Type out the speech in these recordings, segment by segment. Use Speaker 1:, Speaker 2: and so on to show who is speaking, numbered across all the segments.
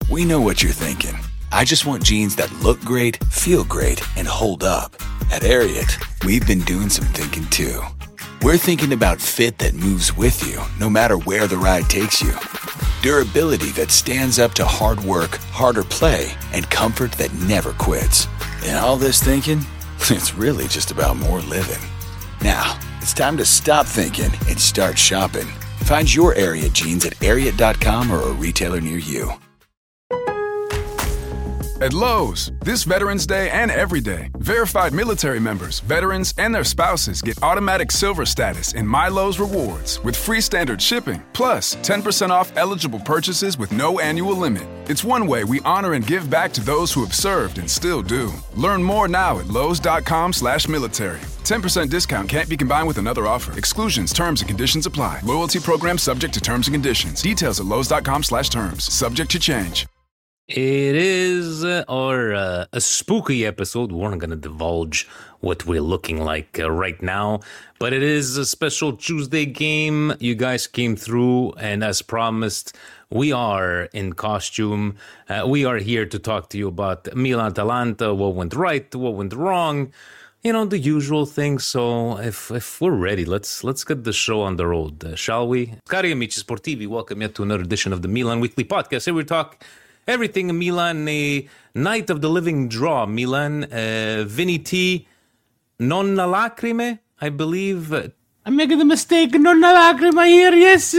Speaker 1: We know what you're thinking. I just want jeans that look great, feel great, and hold up. At Ariat, we've been doing some thinking too. We're thinking about fit that moves with you, no matter where the ride takes you. Durability that stands up to hard work, harder play, and comfort that never quits. And all this thinking, it's really just about more living. Now, it's time to stop thinking and start shopping. Find your Ariat jeans at Ariat.com or a retailer near you.
Speaker 2: At Lowe's, this Veterans Day and every day, verified military members, veterans, and their spouses get automatic silver status in My Lowe's Rewards with free standard shipping, plus 10% off eligible purchases with no annual limit. It's one way we honor and give back to those who have served and still do. Learn more now at lowes.com/military. 10% discount can't be combined with another offer. Exclusions, terms, and conditions apply. Loyalty program subject to terms and conditions. Details at lowes.com/terms. Subject to change.
Speaker 3: It is a spooky episode. We're not going to divulge what we're looking like right now, but it is a special Tuesday game. You guys came through, and as promised, we are in costume. We are here to talk to you about Milan-Atalanta, what went right, what went wrong, you know, the usual things. So if we're ready, let's get the show on the road, shall we? Cari amici sportivi, welcome yet to another edition of the Milan Weekly Podcast. Here we talk everything in Milan, a night of the living draw. Milan, Vinny T, non lacrime, I believe.
Speaker 4: I'm making the mistake, non lacrima here, yes.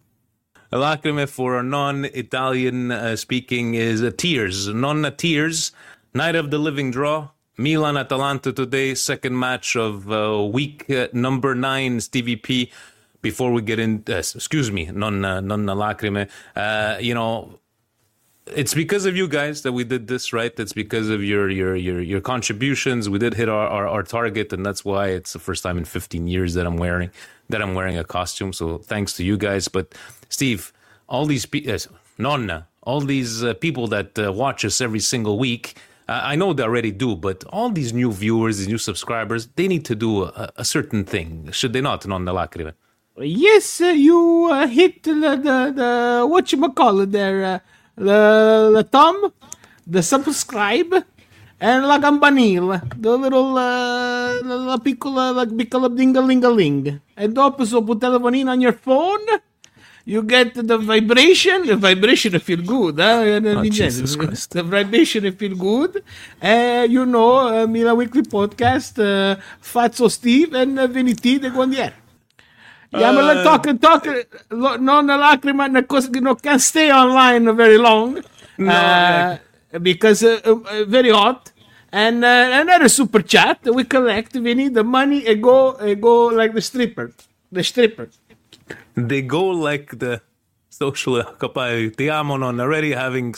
Speaker 3: A lacrime for non-Italian speaking is tears, non tears. Night of the living draw. Milan-Atalanta today, second match of week number 9, Stevie P. Before we get in, non lacrime, you know, it's because of you guys that we did this, right? It's because of your contributions. We did hit our target, and that's why it's the first time in 15 years that I'm wearing a costume. So thanks to you guys. But Steve, all these Nonna, all these people that watch us every single week, I know they already do, but all these new viewers, these new subscribers, they need to do a certain thing, should they not? Nonna lacrime.
Speaker 4: Yes, you hit the whatchamacallit there. The thumb, the subscribe, and la campanilla, the little la piccola ding-a-ling-a-ling. E dopo sopra il telefonino on your phone, you get the vibration. The vibration feel good, huh?
Speaker 3: Oh, Jesus Christ.
Speaker 4: The vibration feel good. You know, Milan Weekly Podcast, Fazzo Steve and Vinny T, the Guandiere. Yeah, but talk. Non lacrima, can't stay online very long. Because very hot. And another super chat. We collect. We need the money and go like the stripper. The stripper.
Speaker 3: They go like the social occupied. Ti amo non already having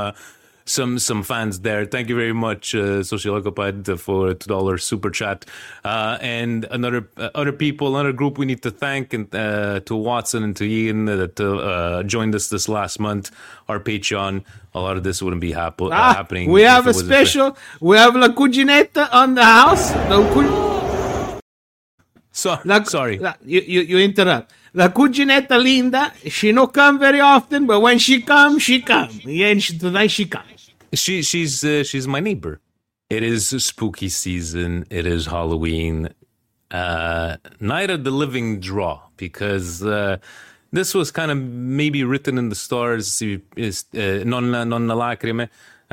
Speaker 3: some fans there. Thank you very much, Social Occupied, for $2 super chat. And other people, another group we need to thank, and to Watson and to Ian that joined us this last month. Our Patreon. A lot of this wouldn't be happening.
Speaker 4: We have a special. We have La Cuginetta on the house.
Speaker 3: Sorry.
Speaker 4: You interrupt. La Cuginetta Linda, she no come very often, but when she come, she come. Yeah, and tonight she come.
Speaker 3: She's my neighbor. It is spooky season. It is Halloween. Night of the living draw, because this was kind of maybe written in the stars. Non lacrime.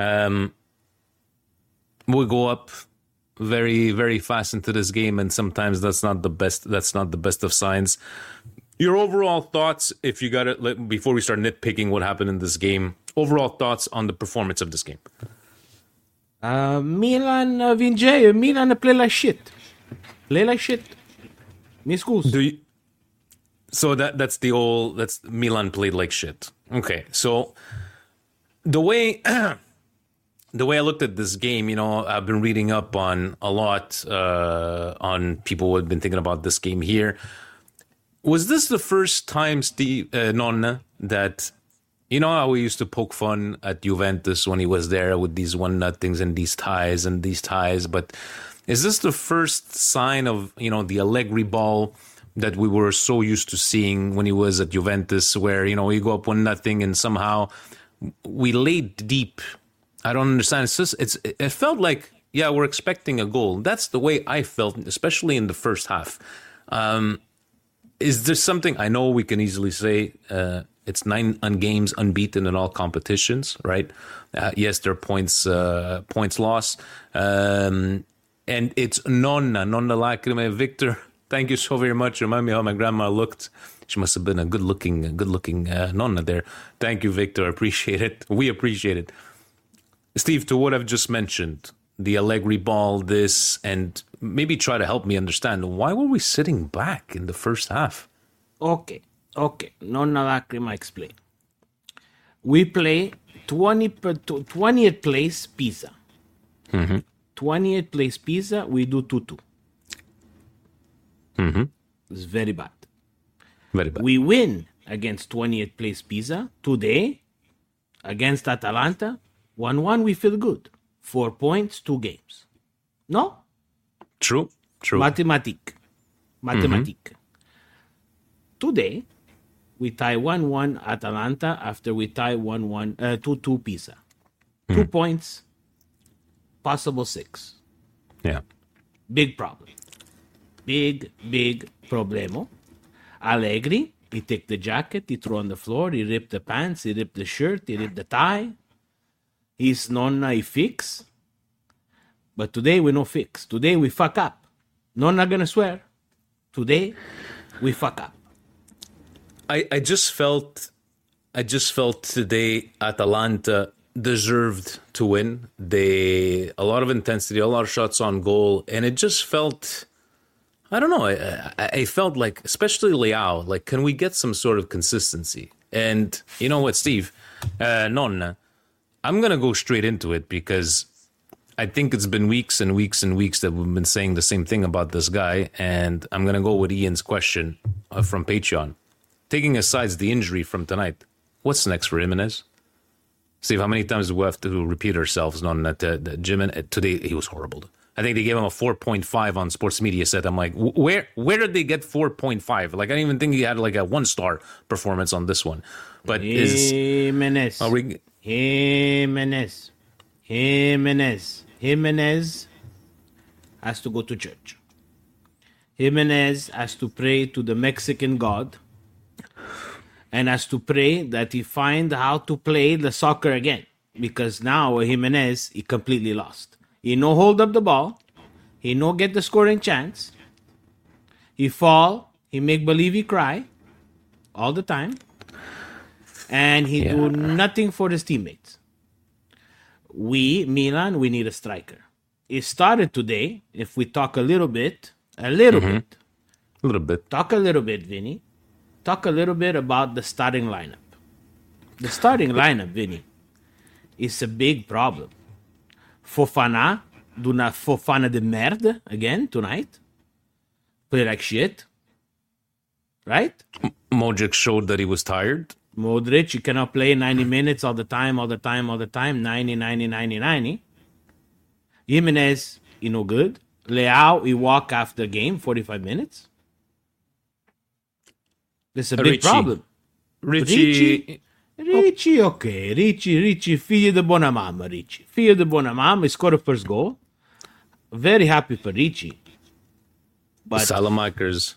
Speaker 3: We go up very, very fast into this game, and sometimes that's not the best of signs. Your overall thoughts, if you got it, before we start nitpicking what happened in this game, overall thoughts on the performance of this game.
Speaker 4: Milan vince, Milan play like shit. Mi scusi.
Speaker 3: So that's Milan played like shit. Okay, so the way I looked at this game, you know, I've been reading up on a lot on people who have been thinking about this game here. Was this the first time, Steve, Nonna, that, you know how we used to poke fun at Juventus when he was there with these one-nothings and these ties, but is this the first sign of, you know, the Allegri ball that we were so used to seeing when he was at Juventus, where, you know, you go up 1-0 and somehow we laid deep. I don't understand. It felt like, yeah, we're expecting a goal. That's the way I felt, especially in the first half. Is there something, I know we can easily say it's 9 games unbeaten in all competitions, right? Yes, there are points lost. And it's nonna lacrime. Victor, thank you so very much. Remind me how my grandma looked. She must have been a good-looking nonna there. Thank you, Victor. I appreciate it. We appreciate it. Steve, to what I've just mentioned, the Allegri ball, this, and maybe try to help me understand, why were we sitting back in the first half?
Speaker 4: Okay. Nonna lacrima, explain. We play 20th place Pisa. 20th place Pisa, we do 2-2. It's very bad.
Speaker 3: Very bad.
Speaker 4: We win against 20th place Pisa today against Atalanta. 1-1, we feel good. 4 points, 2 games. No?
Speaker 3: True.
Speaker 4: Mathematique. Today, we tie 1-1 Atalanta after we tie 2-2 Pisa. 2 points, possible 6.
Speaker 3: Yeah.
Speaker 4: Big problem. Big problemo. Allegri, he take the jacket, he throw on the floor, he rip the pants, he rip the shirt, he rip the tie. He's nonna, he fix. But today we no fix. Today we fuck up. Nonna gonna swear. Today we fuck up.
Speaker 3: I just felt today Atalanta deserved to win. A lot of intensity, a lot of shots on goal, and it just felt, I don't know, I felt like, especially Leao, like, can we get some sort of consistency? And you know what, Steve? Nonna, I'm going to go straight into it because I think it's been weeks and weeks and weeks that we've been saying the same thing about this guy, and I'm going to go with Ian's question from Patreon. Taking aside the injury from tonight, what's next for Jimenez? Steve, how many times do we have to repeat ourselves on that? Today, he was horrible. I think they gave him a 4.5 on Sports Media Set. I'm like, where did they get 4.5? Like, I don't even think he had like a 1-star performance on this one. But
Speaker 4: Jimenez has to go to church. Jimenez has to pray to the Mexican God and has to pray that he find how to play the soccer again, because now Jimenez, he completely lost. He no hold up the ball. He no get the scoring chance. He fall. He make believe he cry all the time. And he do nothing for his teammates. We, Milan, we need a striker. It started today. If we talk a little bit. Talk a little bit, Vinny. Talk a little bit about the starting lineup. The starting lineup, Vinny, is a big problem. Fofana, do not Fofana de merde again tonight. Play like shit. Right?
Speaker 3: Modric showed that he was tired.
Speaker 4: Modric, you cannot play 90 minutes all the time. 90. Jimenez, he no good. Leao, he walk after game, 45 minutes. This is a big problem.
Speaker 3: Ricci,
Speaker 4: okay. Ricci, figlio di buona mamma, Ricci. Figlio di buona mamma, he scored a first goal. Very happy for Ricci. But
Speaker 3: Salamakers.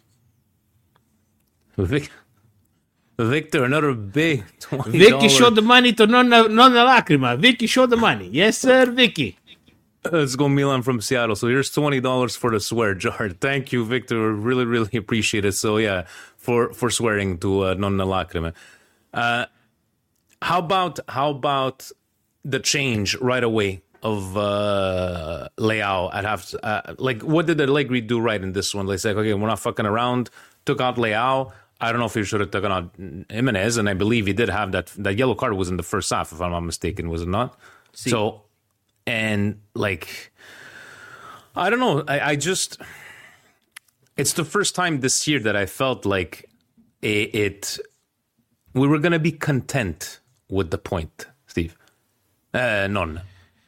Speaker 3: Victor, another big $20.
Speaker 4: Vicky showed the money to Nonna Lacrima. Vicky showed the money. Yes, sir, Vicky.
Speaker 3: Let's go Milan from Seattle. So here's $20 for the swear jar. Thank you, Victor. Really, really appreciate it. So yeah, for swearing to Nonna Lacrima. How about the change right away of Leao at half? Like, what did Allegri do right in this one? They said, okay, we're not fucking around. Took out Leao. I don't know if he should have taken out Jimenez, and I believe he did have that yellow card was in the first half, if I'm not mistaken, was it not?
Speaker 4: See.
Speaker 3: So, and like, I don't know. I just, it's the first time this year that I felt like we were going to be content with the point, Steve. None.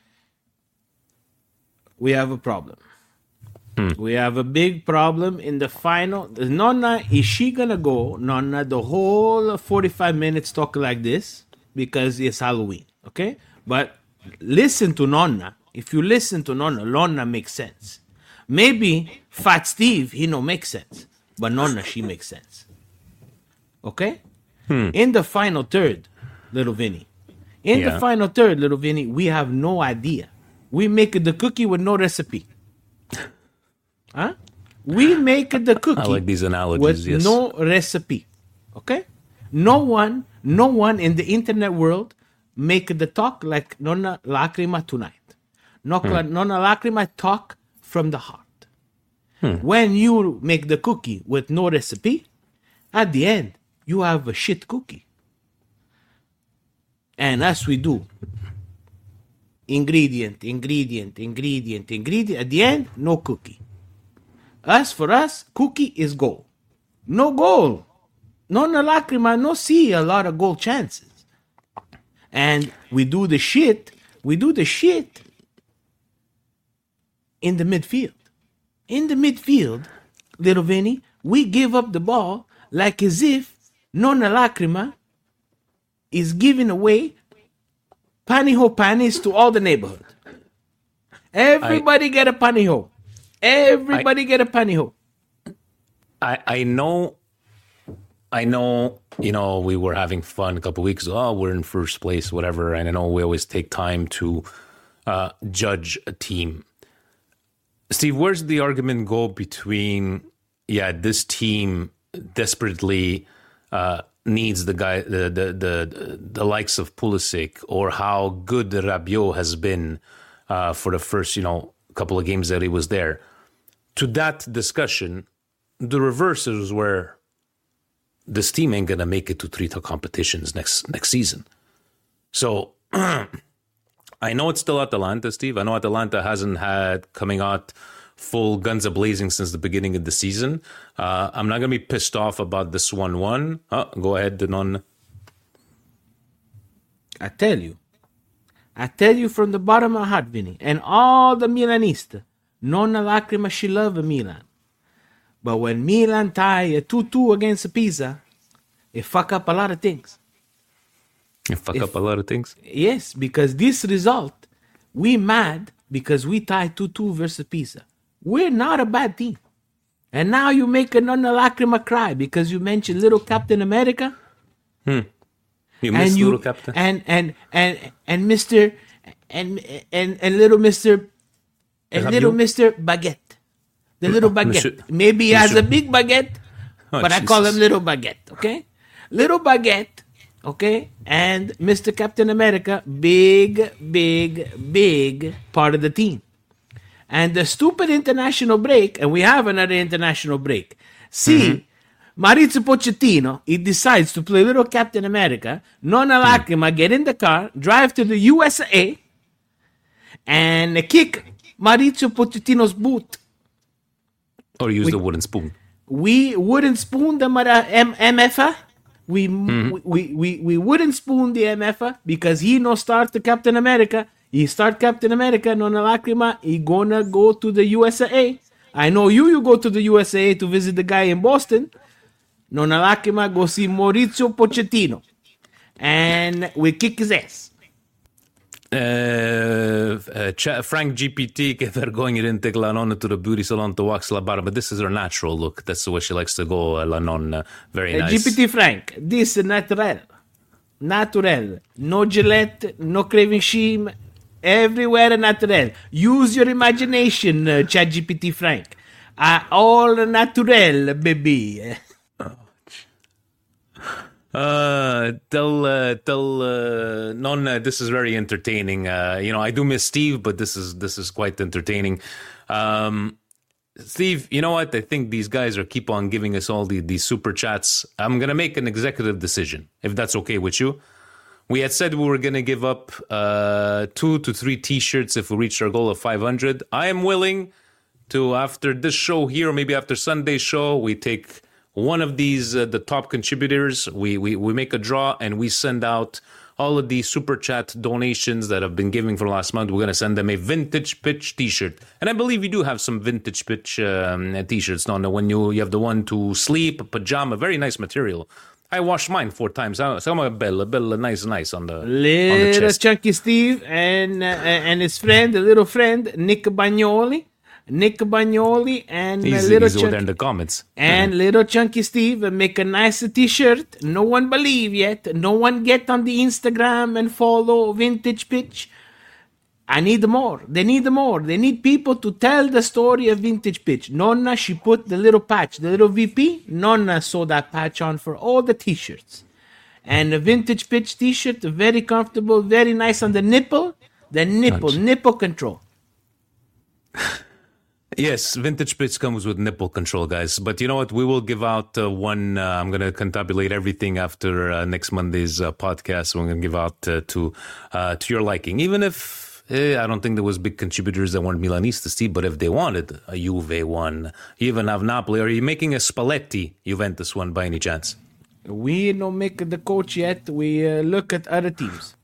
Speaker 4: We have a problem. We have a big problem in the final. Nonna, is she going to go, Nonna, the whole 45 minutes talking like this? because it's Halloween, okay? But listen to Nonna. If you listen to Nonna makes sense. Maybe Fat Steve, he no make sense. But Nonna, she makes sense. Okay? In the final third, little Vinny. The final third, little Vinny, we have no idea. We make the cookie with no recipe. Huh? We make the cookie
Speaker 3: I like these analogies,
Speaker 4: with
Speaker 3: yes.
Speaker 4: no recipe. Okay? No one in the internet world make the talk like Nonna Lacrima tonight. Nonna Lacrima talk from the heart. When you make the cookie with no recipe, at the end, you have a shit cookie. And as we do, ingredient. At the end, no cookie. For us, cookie is goal. No goal. Nonna Lacrima no see a lot of goal chances. And we do the shit in the midfield. In the midfield, little Vinny, we give up the ball like as if Nonna Lacrima is giving away paniho panis to all the neighborhood. Everybody get a paniho. Everybody get a paniho.
Speaker 3: I know, we were having fun a couple weeks ago. Oh, we're in first place, whatever. And I know we always take time to judge a team. Steve, where's the argument go between, this team desperately needs the guy, the likes of Pulisic, or how good Rabiot has been for the first, couple of games that he was there. To that discussion, the reverse is where this team ain't gonna make it to 3 top competitions next season. So I know it's still Atalanta, Steve. I know Atalanta hasn't had coming out full guns a-blazing since the beginning of the season. I'm not going to be pissed off about this 1-1. Go ahead, Denon.
Speaker 4: I tell you from the bottom of my heart, Vinny, and all the Milanista, Nonna Lacrima, she love Milan. But when Milan tie a 2-2 against Pisa, it fuck up a lot of things. Yes, because this result, we mad because we tied 2-2 versus Pisa. We're not a bad team. And now you make a Nonna Lacrima cry because you mentioned little Captain America.
Speaker 3: You miss little Captain.
Speaker 4: And Mr. and little Mr. and little Mr. Baguette. The little baguette. Maybe he has a big baguette, but I call him Little Baguette, okay? Little Baguette, okay? And Mr. Captain America, big part of the team. And the stupid international break, and we have another international break. See, Maurizio Pochettino, he decides to play Little Captain America. Nonna Lacrima get in the car, drive to the USA, and kick Maurizio Pochettino's boot.
Speaker 3: Or use the wooden spoon.
Speaker 4: We wooden spoon the MFA. We wooden spoon the MFA because he no start the Captain America. He start Captain America, Nonna Lacrima. He gonna go to the USA. I know you go to the USA to visit the guy in Boston. Nonna Lacrima go see Maurizio Pochettino. And we kick his ass.
Speaker 3: Frank GPT che vergogna di take la nonna to the beauty salon to wax la barba. This is her natural look. That's the way she likes to go, la nonna. Very nice.
Speaker 4: GPT Frank, this is natural. No Gillette, no craving sheen. Everywhere natural. Use your imagination, ChatGPT Frank. All natural, baby.
Speaker 3: Tell Nonna, this is very entertaining. I do miss Steve, but this is quite entertaining. Steve, you know what? I think these guys are keep on giving us all these super chats. I'm gonna make an executive decision, if that's okay with you. We had said we were gonna give up 2 to 3 T-shirts if we reached our goal of 500. I am willing to, after this show here, or maybe after Sunday's show, we take one of these, the top contributors, we make a draw and we send out all of these super chat donations that have been giving for the last month. We're going to send them a Vintage Pitch T-shirt. And I believe you do have some Vintage Pitch T-shirts. No, when you have the one to sleep, pajama, very nice material. I washed mine 4 times. Some bella nice on the
Speaker 4: Little
Speaker 3: chest.
Speaker 4: Chunky Steve and his friend, the little friend, Nick Bagnoli. Nick Bagnoli and
Speaker 3: He's
Speaker 4: little
Speaker 3: over there in
Speaker 4: Chunky.
Speaker 3: the comments.
Speaker 4: And little Chunky Steve make a nice t-shirt. No one believe yet. No one get on the Instagram and follow Vintage Pitch. I need more. They need more. They need people to tell the story of Vintage Pitch. Nonna, she put the little patch, the little VP. Nonna saw that patch on for all the t-shirts. And the Vintage Pitch t-shirt, very comfortable, very nice on the nipple. The nipple control.
Speaker 3: Yes, Vintage Pitch comes with nipple control, guys. But you know what? We will give out one. I'm going to contabulate everything after next Monday's podcast. We're going to give out to your liking. Even if I don't think there was big contributors that wanted Milanista, Steve, but if they wanted a Juve one, you even have Napoli. Are you making a Spalletti Juventus one by any chance?
Speaker 4: We don't make the coach yet. We look at other teams.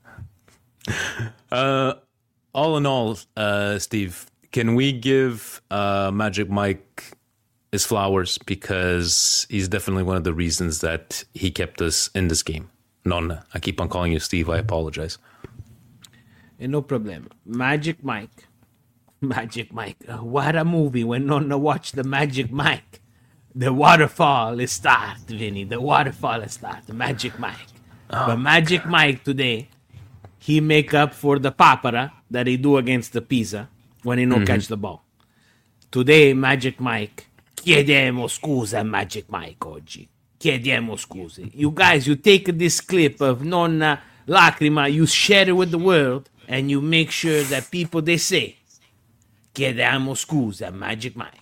Speaker 3: All in all, Steve, can we give Magic Mike his flowers? Because he's definitely one of the reasons that he kept us in this game. Nonna, I keep on calling you Steve. I apologize.
Speaker 4: No problem. Magic Mike. What a movie when Nonna watched the Magic Mike. The waterfall is start, Vinny. The waterfall is start. The Magic Mike. But Magic Mike today, he make up for the papara that he do against the Pisa when he no catch the ball. Today, Magic Mike, chiediamo scusa, Magic Mike, oggi. Chiediamo scuse. You guys, you take this clip of Nonna Lacrima, you share it with the world, and you make sure that people, they say, chiediamo scusa, Magic Mike.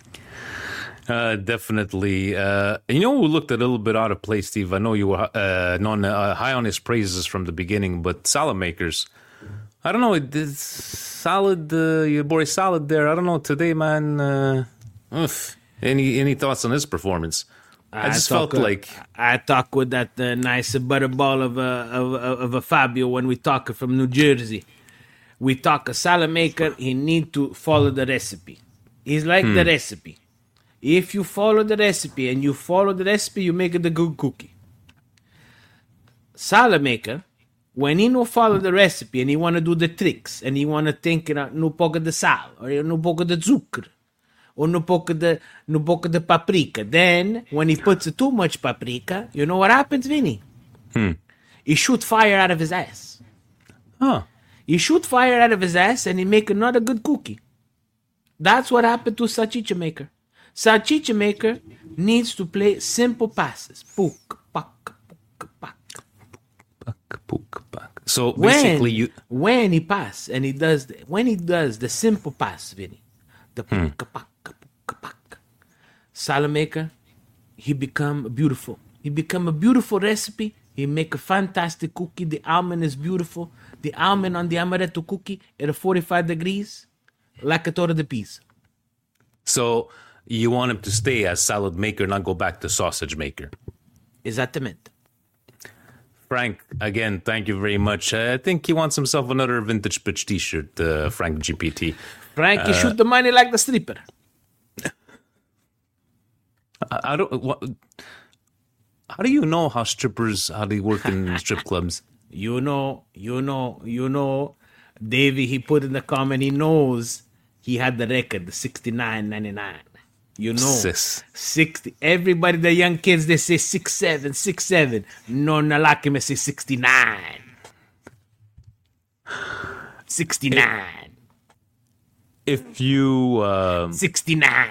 Speaker 3: Definitely. You know who looked a little bit out of place, Steve? I know you were high on his praises from the beginning, but Salad Makers, I don't know. It's Salad, your boy Salad there. I don't know today, man. Any thoughts on his performance? I just felt like
Speaker 4: I talk with that nice butterball of a Fabio when we talk from New Jersey. We talk a salad maker. He need to follow the recipe. He's like the recipe. If you follow the recipe and you follow the recipe, you make it a good cookie. Salad maker, when he no follow the recipe and he want to do the tricks and he want to think no poco de sal or no poco de zucchero or no poco de paprika, then when he puts too much paprika, you know what happens, Vinny? He shoot fire out of his ass. He shoot fire out of his ass and he make another good cookie. That's what happened to salchicha maker. Salchicha maker needs to play simple passes. Pook, pak, pook, pak.
Speaker 3: So basically,
Speaker 4: when he pass and he does the simple pass, Vinny, the pook, pak, salad maker, he become beautiful. He become a beautiful recipe. He make a fantastic cookie. The almond is beautiful. The almond on the amaretto cookie at 45 degrees, like a torta de pizza.
Speaker 3: So you want him to stay as salad maker, not go back to sausage maker.
Speaker 4: Esattamente.
Speaker 3: Frank, again, thank you very much. I think he wants himself another Vintage Pitch t-shirt, Frank GPT.
Speaker 4: Frank, you shoot the money like the stripper.
Speaker 3: How do you know how they work in strip clubs?
Speaker 4: You know, Davey, he put in the comment, he knows he had the record, the 69.99. You know, 60. Everybody, the young kids, they say 6'7". No, Nalakime say 69. 69.
Speaker 3: If you
Speaker 4: 69.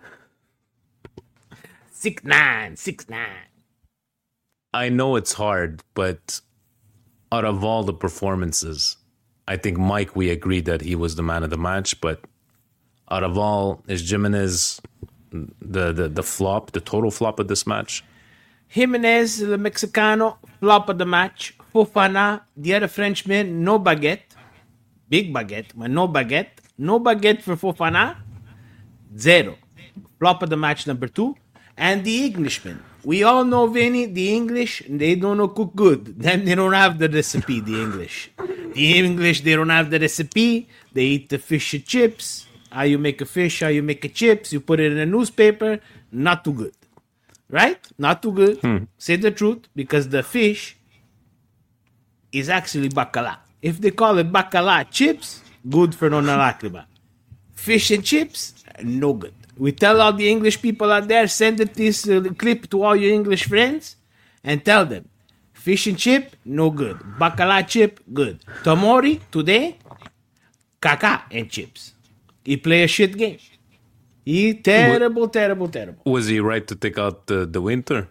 Speaker 4: 69.
Speaker 3: I know it's hard, but out of all the performances, I think Mike, we agreed that he was the man of the match, but out of all, is Jimenez the flop, the total flop of this match?
Speaker 4: Jimenez, the Mexicano, flop of the match. Fofana, the other Frenchman, no baguette. Big baguette, but no baguette. No baguette for Fofana. 0. Flop of the match number 2. And the Englishman. We all know, Vinny, the English, they don't know cook good. Them, they don't have the recipe, the English. The English, they don't have the recipe. They eat the fish and chips. How you make a fish, how you make a chips. You put it in a newspaper. Not too good. right? Not too good. Say the truth, because the fish is actually bacala. If they call it bacala chips, good for nonna lacrima. Fish and chips, no good. We tell all the English people out there, send this clip to all your English friends and tell them, fish and chip, no good. Bacala chip, good. Tomori, today, caca and chips. He play a shit game. He terrible.
Speaker 3: Was he right to take out the winter?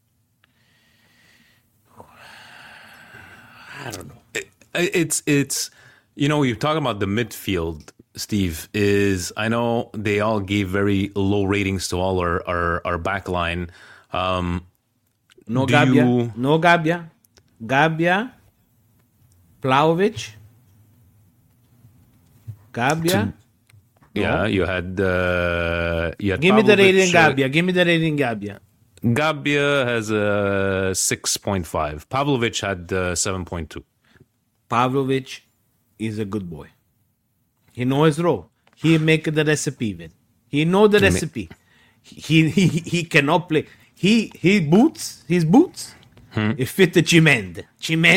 Speaker 4: I don't know.
Speaker 3: It's you're talking about the midfield, Steve. I know they all gave very low ratings to all our back line.
Speaker 4: No Gabbia, Vlahovic, Gabbia.
Speaker 3: Yeah, you had
Speaker 4: Give me the rating, Gabbia.
Speaker 3: Gabbia has a 6.5. Pavlovic had 7.2.
Speaker 4: Pavlovic is a good boy. He knows his role. He make the recipe, Vin. He know the recipe. He cannot play. His boots. It fit the cimende.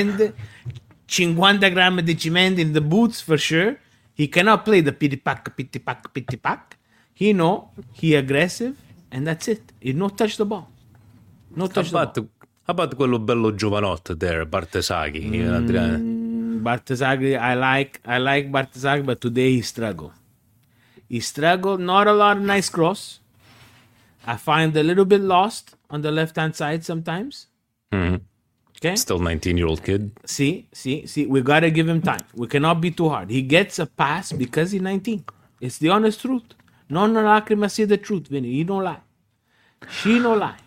Speaker 4: 50 gram di cimende in the boots for sure. He cannot play the pity pack. He know he aggressive, and that's it. He no touch the ball. No touch the ball.
Speaker 3: How about quello bello giovanotto there, Bartesaghi?
Speaker 4: Bartesaghi, I like Bartesaghi, but today he struggled. Not a lot of nice cross. I find a little bit lost on the left-hand side sometimes.
Speaker 3: Mm-hmm.
Speaker 4: Okay.
Speaker 3: Still 19-year-old kid.
Speaker 4: See, we got to give him time. We cannot be too hard. He gets a pass because he's 19. It's the honest truth. Nonna lacrima, say the truth, Vinny. He don't lie. She don't lie.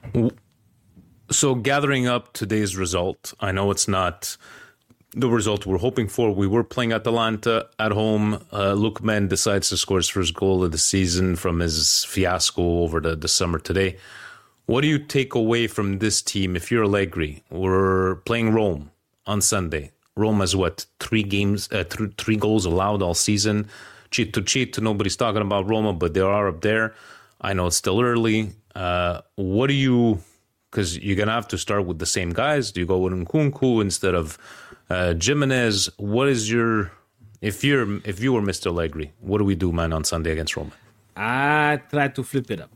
Speaker 3: So gathering up today's result, I know it's not the result we're hoping for. We were playing Atalanta at home. Lookman decides to score his first goal of the season from his fiasco over the summer today. What do you take away from this team if you're Allegri? We're playing Rome on Sunday. Rome has what, 3 goals allowed all season. Cheat. Nobody's talking about Roma, but they are up there. I know it's still early. What do you... Because you're going to have to start with the same guys. Do you go with Nkunku instead of Jimenez? What is your... If you were Mr. Allegri, what do we do, man, on Sunday against Roma?
Speaker 4: I try to flip it up.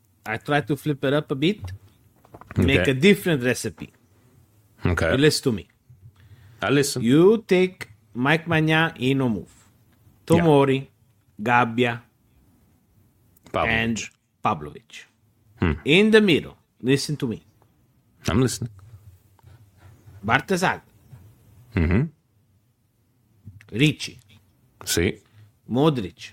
Speaker 4: A bit. Make a different recipe.
Speaker 3: Okay.
Speaker 4: You listen to me.
Speaker 3: I listen.
Speaker 4: You take Mike Maignan, he no move. Tomori, Gabbia, and Pavlovic. In the middle, listen to me.
Speaker 3: I'm listening.
Speaker 4: Bartesaghi. Ricci.
Speaker 3: See.
Speaker 4: Modric.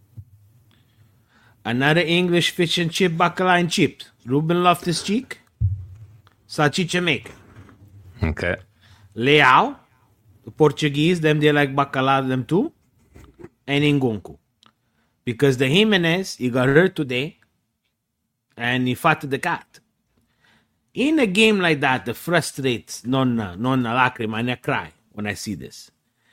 Speaker 4: Another English fish and chip, bacala and chips. Ruben Loftus-Cheek. Salchicha maker.
Speaker 3: Okay.
Speaker 4: Leao. The Portuguese, them they like bacala, them too. And Nkunku. Because the Jimenez, he got hurt today. And he fought the cat. In a game like that, that frustrates Nonna lacrima, and I cry when I see this.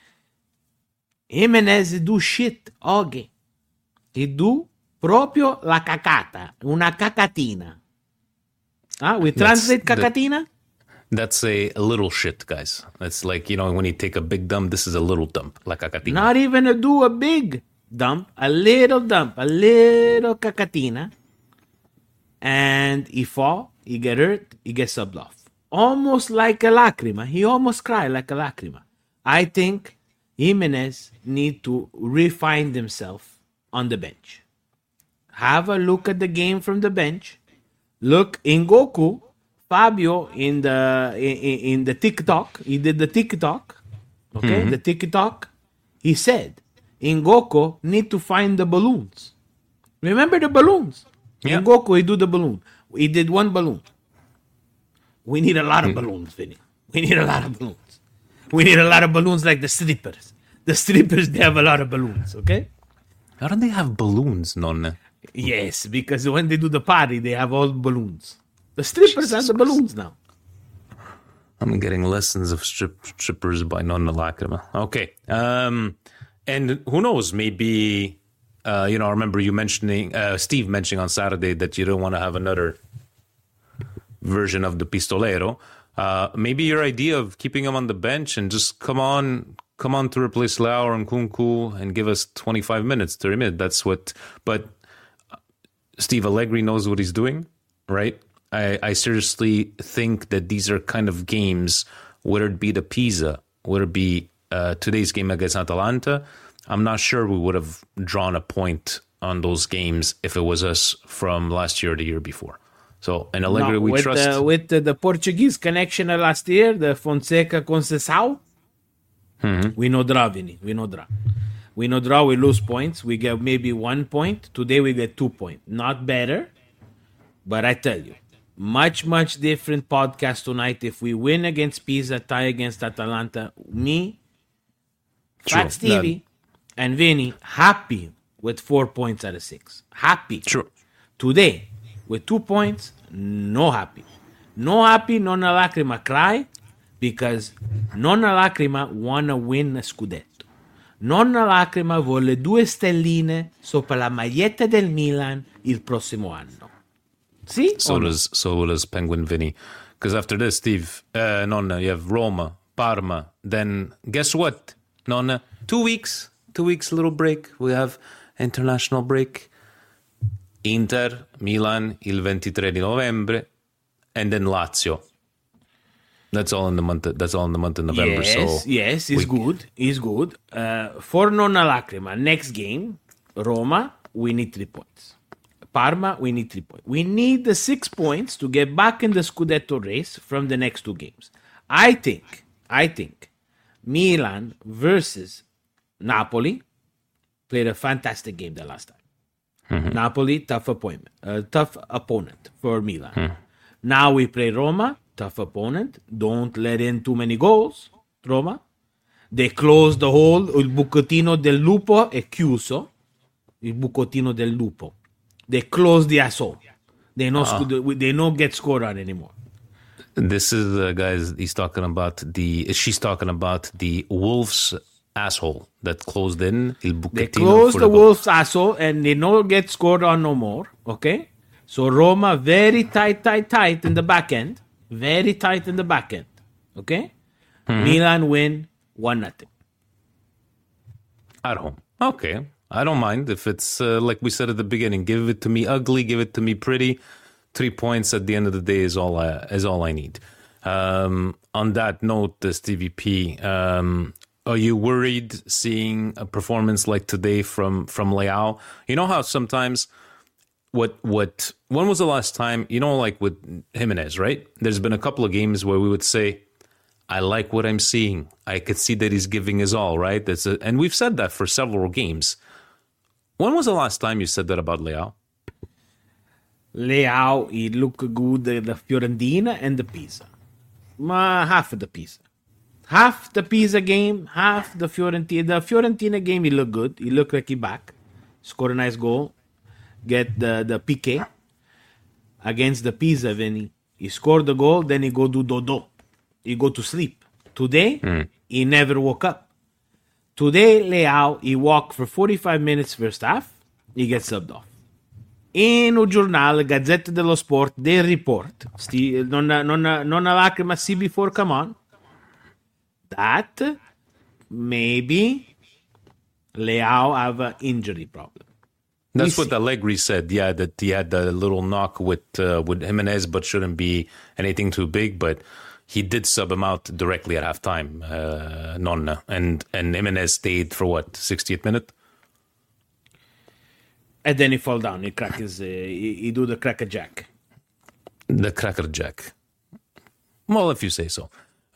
Speaker 4: Jimenez do shit all game. He do proprio la cacata, una cacatina. We translate cacatina?
Speaker 3: That's a little shit, guys. That's like, when you take a big dump, this is a little dump, la cacatina.
Speaker 4: Not even a big dump, a little cacatina. And he fall, he get hurt, he get subbed off. Almost like a lacrima. He almost cried like a lacrima. I think Jimenez need to refine himself on the bench. Have a look at the game from the bench. Look, Nkunku, Fabio in the TikTok. He did the TikTok. Okay, the TikTok. He said, Nkunku need to find the balloons. Remember the balloons?
Speaker 3: Yeah.
Speaker 4: Nkunku, he do the balloon. He did one balloon. We need a lot of balloons, Vinny. We need a lot of balloons. We need a lot of balloons like the strippers. The strippers, they have a lot of balloons, okay?
Speaker 3: How do they have balloons, Nonne?
Speaker 4: Yes, because when they do the party, they have all balloons. The strippers have the balloons now.
Speaker 3: I'm getting lessons of strippers by Nonna Lacrima. Okay. And who knows, maybe, I remember you mentioning, Steve mentioning on Saturday that you don't want to have another version of the Pistolero. Maybe your idea of keeping him on the bench and just come on to replace Leao and Nkunku and give us 25 minutes, 30 minutes. That's what. But Steve Allegri knows what he's doing, right? I seriously think that these are kind of games, whether it be the Pisa, whether it be today's game against Atalanta, I'm not sure we would have drawn a point on those games if it was us from last year or the year before. So, in Allegri, we trust.
Speaker 4: With the Portuguese connection last year, the Fonseca Conceição, we no draw, Vinny. We no draw. We no draw, we lose points. We get maybe 1 point. Today, we get 2 points. Not better, but I tell you, much different podcast tonight. If we win against Pisa, tie against Atalanta, me, Fat Stevie, and Vinny, happy with 4 points out of 6. Happy.
Speaker 3: True.
Speaker 4: Today, with 2 points, no happy. No happy, non lacrima cry, because non lacrima wanna win a scudetto. Non lacrima vuole 2 stelline sopra la maglietta del Milan il prossimo anno. See?
Speaker 3: So does Penguin Vinny. Because after this, Steve, Nonna, you have Roma, Parma. Then guess what, Nonna? 2 weeks. 2 weeks, little break. We have international break. Inter, Milan, il 23 di novembre, and then Lazio. That's all in the month. That's all in the month of November.
Speaker 4: Yes, it's good. It's good. For non lacrima, next game, Roma, we need 3 points. Parma, we need 3 points. We need the 6 points to get back in the Scudetto race from the next 2 games. I think Milan versus Napoli played a fantastic game the last time. Mm-hmm. Napoli, tough opponent for Milan. Now we play Roma, tough opponent. Don't let in too many goals, Roma. They close the hole. Il bucatino del lupo è chiuso. Il bucatino del lupo. They close the asshole. They don't get scored on anymore.
Speaker 3: This is guys. She's talking about the Wolves' asshole that closed in.
Speaker 4: They close the Wolves' asshole and they don't get scored on no more. Okay, so Roma very tight in the back end. Very tight in the back end. Okay, Milan win 1-0
Speaker 3: at home. Okay. I don't mind if it's like we said at the beginning. Give it to me ugly, give it to me pretty. 3 points at the end of the day is all I need. On that note, Stevie P, are you worried seeing a performance like today from Leao? You know how sometimes when was the last time, like with Jimenez, right? There's been a couple of games where we would say, I like what I'm seeing. I could see that he's giving his all, right? And we've said that for several games. When was the last time you said that about Leao?
Speaker 4: Leao, he looked good at the Fiorentina and the Pisa. Half of the Pisa. Half the Pisa game, half the Fiorentina. The Fiorentina game, he looked good. He looked like he back. Scored a nice goal. Get the Piqué. Against the Pisa, Vinny. He scored the goal, then he go do dodo. He go to sleep. Today, he never woke up. Today, Leao, he walked for 45 minutes first half. He gets subbed off. In un giornale, Gazzetta dello Sport, they report, non lacrima CB4, come on, that maybe Leao have an injury problem.
Speaker 3: That's what Allegri said, yeah, that he had a little knock with Jimenez, but shouldn't be anything too big, but he did sub him out directly at halftime, Nonna, and Jimenez stayed for what, 60th minute?
Speaker 4: And then he fall down. He crack his. He do the cracker jack.
Speaker 3: The cracker jack. Well, if you say so.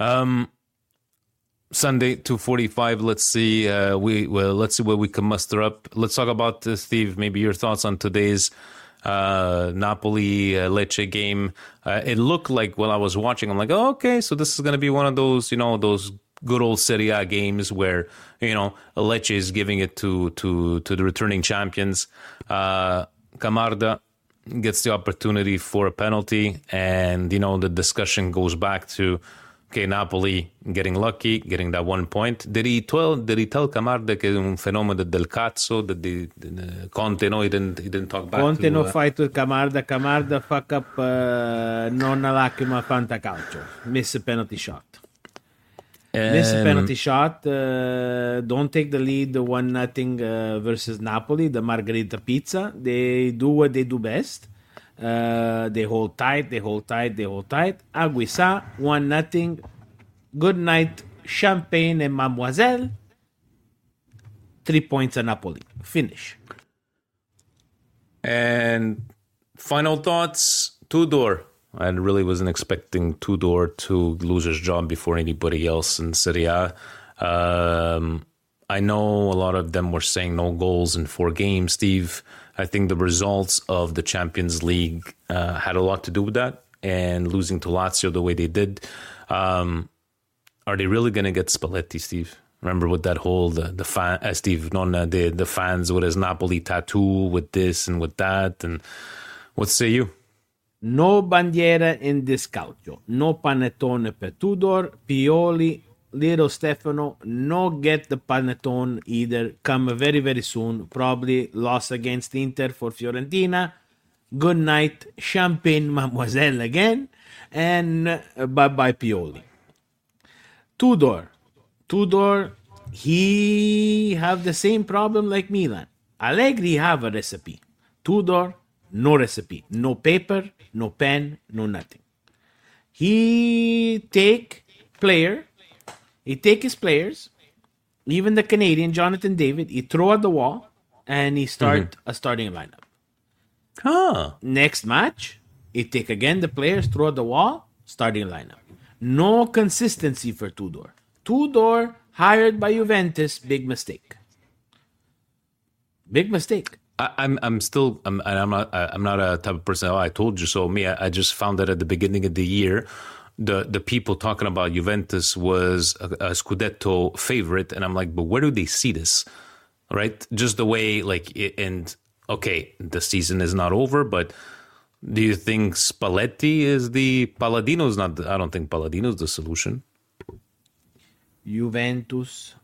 Speaker 3: Sunday 2:45. Let's see. Let's see what we can muster up. Let's talk about Steve. Maybe your thoughts on today's Napoli Lecce game. It looked like while I was watching, I'm like, oh, okay, so this is going to be one of those, those good old Serie A games where, Lecce is giving it to the returning champions. Camarda gets the opportunity for a penalty, and, the discussion goes back to okay, Napoli getting lucky, getting that 1 point. Did he tell Camarda che è un fenomeno del cazzo? Conte, no, he didn't talk back.
Speaker 4: Conte no fight with Camarda. Camarda fuck up nonna lacrima fantacalcio. Miss a penalty shot. Miss a penalty shot. Don't take the lead 1-0 versus Napoli, the Margherita Pizza. They do what they do best. They hold tight. Aguisa, 1-0. Good night, Champagne and Mademoiselle. 3 points at Napoli. Finish.
Speaker 3: And final thoughts, Tudor. I really wasn't expecting Tudor to lose his job before anybody else in Serie A. I know a lot of them were saying no goals in 4 games, Steve. I think the results of the Champions League had a lot to do with that, and losing to Lazio the way they did. Are they really going to get Spalletti, Steve? Remember with that whole, the fans with his Napoli tattoo, with this and with that, and what say you?
Speaker 4: No bandiera in this calcio. No panettone per Tudor. Pioli, little Stefano, no get the panettone either. Come very, very soon. Probably loss against Inter for Fiorentina. Good night, Champagne Mademoiselle again. And bye-bye, Pioli. Tudor, he have the same problem like Milan. Allegri have a recipe. Tudor, no recipe. No paper, no pen, no nothing. He take his players, even the Canadian, Jonathan David, he throw at the wall, and he start a starting lineup. Next match, he take again the players, throw at the wall, starting lineup. No consistency for Tudor. Tudor, hired by Juventus, big mistake. Big mistake.
Speaker 3: I'm not a type of person. Oh, I told you so. I just found that at the beginning of the year, the people talking about Juventus was a Scudetto favorite, and I'm like, but where do they see this? Right? Just the way, okay, the season is not over, but do you think Spalletti is Palladino's not? I don't think Palladino's the solution.
Speaker 4: Juventus,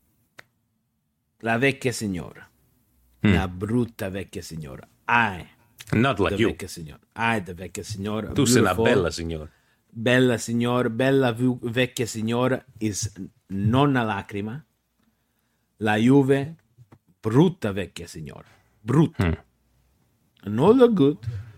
Speaker 4: la vecchia signora. La brutta vecchia signora.
Speaker 3: Not like you.
Speaker 4: Vecchia signora. The vecchia signora.
Speaker 3: Tu sei una bella signora.
Speaker 4: Bella signora, bella vecchia signora is nonna lacrima. La Juve, brutta vecchia signora. Brutta. No look good.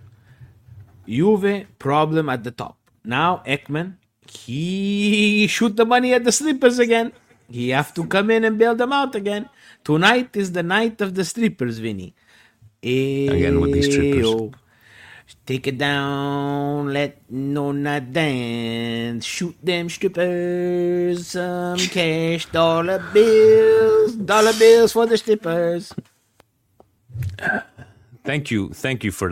Speaker 4: Juve, problem at the top. Now, Ekman, he shoot the money at the slippers again. He have to come in and bail them out again. Tonight is the night of the strippers, Vinny.
Speaker 3: Again with these strippers.
Speaker 4: Take it down, let Nonna dance. Shoot them strippers. Some cash, dollar bills for the strippers.
Speaker 3: Thank you for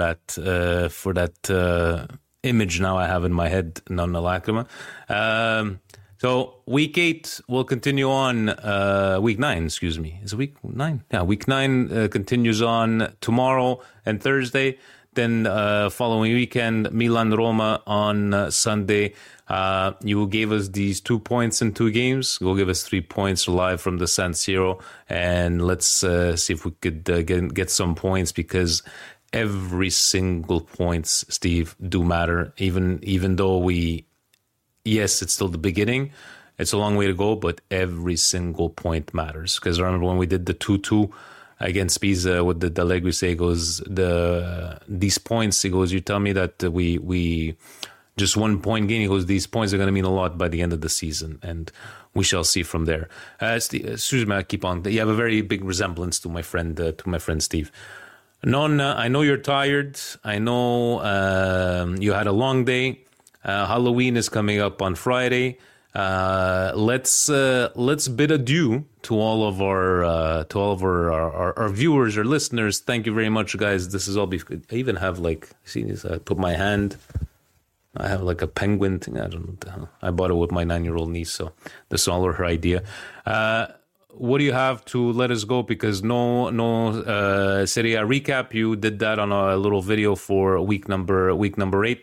Speaker 3: that image now I have in my head, Nonna Lacrima. So week 8 will continue on. Week 9, excuse me. Is it week 9? Yeah, week 9 continues on tomorrow and Thursday. Then following weekend, Milan-Roma on Sunday. You gave us these 2 points in 2 games. Go give us 3 points live from the San Siro. And let's see if we could get some points, because every single points, Steve, do matter. Even though yes, it's still the beginning. It's a long way to go, but every single point matters. Because I remember when we did the 2-2 against Pisa with the Allegri, say, goes these points. He goes, you tell me that we just 1 point gain. He goes, these points are going to mean a lot by the end of the season, and we shall see from there. Excuse me, I keep on. You have a very big resemblance to my friend Steve. Nonna, I know you're tired. I know you had a long day. Halloween is coming up on Friday. Let's bid adieu to all of our viewers or listeners. Thank you very much, guys. This is all. I even have see this. I put my hand. I have a penguin thing. I don't know what the hell. I bought it with my 9-year-old niece, so this is all her idea. What do you have to let us go? Because no Serie A recap. You did that on a little video for week number 8.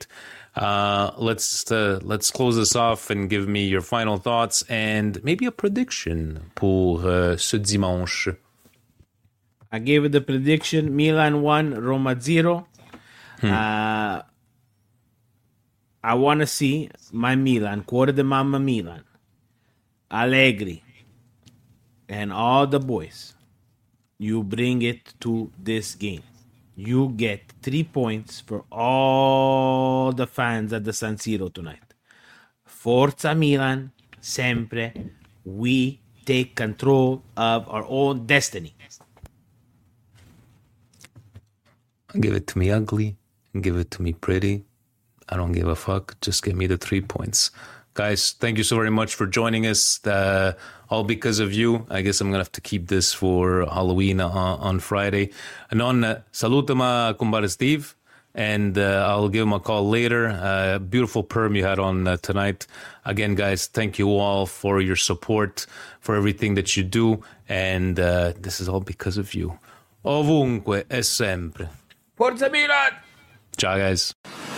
Speaker 3: Let's close this off and give me your final thoughts and maybe a prediction pour ce dimanche.
Speaker 4: I gave it the prediction: Milan 1, Roma 0. I want to see my Milan, Cuore de Mamma Milan, Allegri, and all the boys. You bring it to this game. You get 3 points for all the fans at the San Siro tonight. Forza Milan, sempre. We take control of our own destiny.
Speaker 3: Give it to me ugly. Give it to me pretty. I don't give a fuck. Just give me the 3 points. Guys, thank you so very much for joining us. All because of you. I guess I'm going to have to keep this for Halloween on Friday. Non, salutama kumbare Steve. And I'll give him a call later. Beautiful perm you had on tonight. Again, guys, thank you all for your support, for everything that you do. And this is all because of you. Ovunque e sempre.
Speaker 4: Forza Milan!
Speaker 3: Ciao, guys.